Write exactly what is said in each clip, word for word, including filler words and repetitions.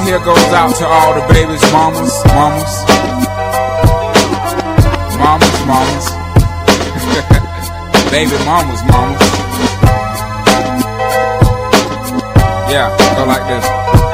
right here goes out to all the babies, mamas, mamas, mamas, mamas, baby mamas, mamas. Yeah, go like this.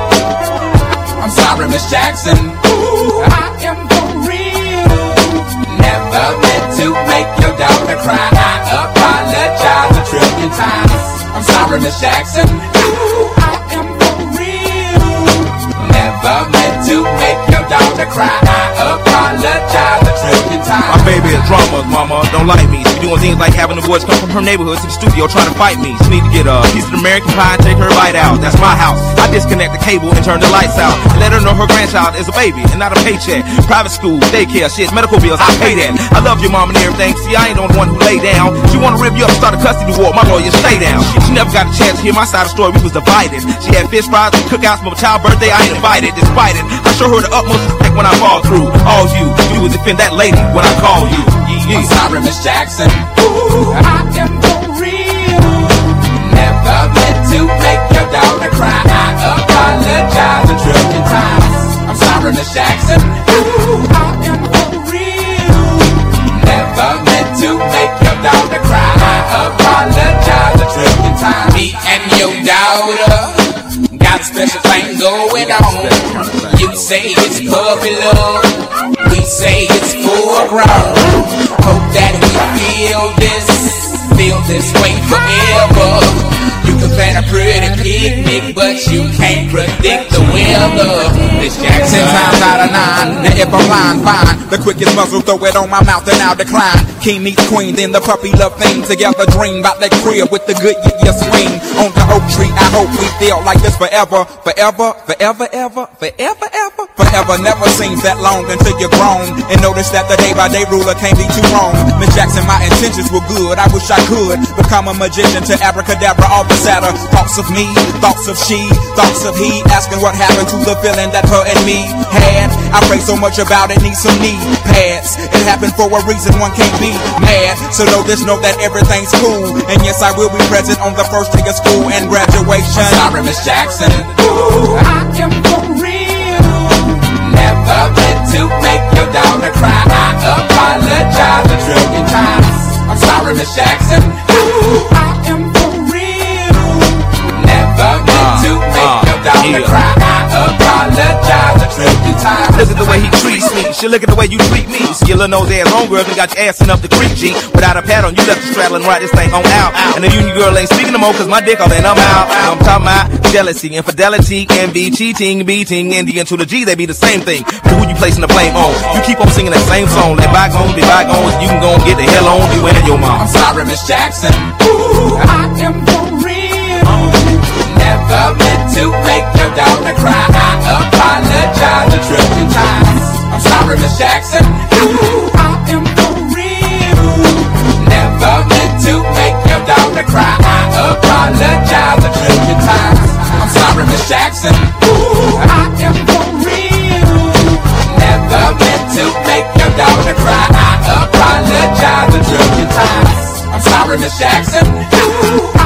I'm sorry, Miss Jackson. Ooh, I am for real. Never meant to make your daughter cry. I apologize a trillion times. I'm sorry, Miss Jackson. Ooh, I am for real. Never meant to make your daughter cry. I apologize a trillion times. My baby is drama, mama, don't like me. She doing things like having the boys come from her neighborhood to the studio trying to fight me. She need to get a piece of American pie and take her bite out. That's my house. I disconnect the cable and turn the lights out and let her know her grandchild is a baby and not a paycheck. Private school, daycare, shit, medical bills, I pay that. I love your mom and everything. See, I ain't the one who lay down. She wanna rip you up and start a custody war. My lawyer, stay down. She never got a chance to hear my side of the story. We was divided. She had fish fries and cookouts for my child's birthday. I ain't invited. Despite it, I show her the utmost respect when I fall through. All you do is defend that lady when I call you. I'm sorry, Miss Jackson. Ooh, I am for real. Never meant to make your daughter cry. I apologize a trillion times. I'm sorry, Miss Jackson. Ooh, I am for real. Never meant to make your daughter cry. I apologize a trillion times. Me and your daughter got a special thing going on. You say it's puppy love. We say it's foreground. Hope that we feel this, feel this way forever. You can plan a pretty picnic, but you can't predict the weather. Miss Jackson. Ten times out of nine, now if I'm lying, fine. The quickest muzzle, throw it on my mouth and I'll decline. King meets queen, then the puppy love thing. Together dream about that crib with the good yeah swing. On the oak tree, I hope we feel like this forever. Forever, forever, ever, forever, ever. Forever never seems that long until you're grown. And notice that the day by day ruler can't be too wrong. Miss Jackson, my intentions were good. I wish I could become a magician to abracadabra all the sadder. Thoughts of me, thoughts of she, thoughts of he. Asking what happened to the feeling that her and me had. I pray so much about it, need some knee pads. It happened for a reason, one can't be mad. So know this, know that everything's cool. And yes, I will be present on the first day of school and graduation. I'm sorry, Miss Jackson. Ooh, I am for real. Never meant to make your daughter cry. I apologize a trillion times. I'm sorry, Miss Jackson. Ooh, I am for real. Never meant to make your daughter cry. I apologize a trillion times. Look at the way he treats me. She look at the way you treat me. See your little nose ass homegirl and got your ass in up the creek, G. Without a pad on, you left the straddle and ride this thing on out. And the union girl ain't speaking no more cause my dick all in, I'm out. I'm talking about jealousy, infidelity, envy, cheating, beating, and the N to the G, they be the same thing. But who you placing the blame on? You keep on singing that same song. Let bygones be bygones, you can go and get the hell on you and your mom. I'm sorry, Miss Jackson. Ooh, I am for real. Never meant to make your daughter cry. I apologize a trillion times. I'm sorry, Miss Jackson. Ooh, I am for real. Never meant to make your daughter cry. I apologize a trillion times. I'm sorry, Miss Jackson. Ooh, I am for real. Never meant to make your daughter cry. I apologize a trillion times. I'm sorry, Miss Jackson. Ooh,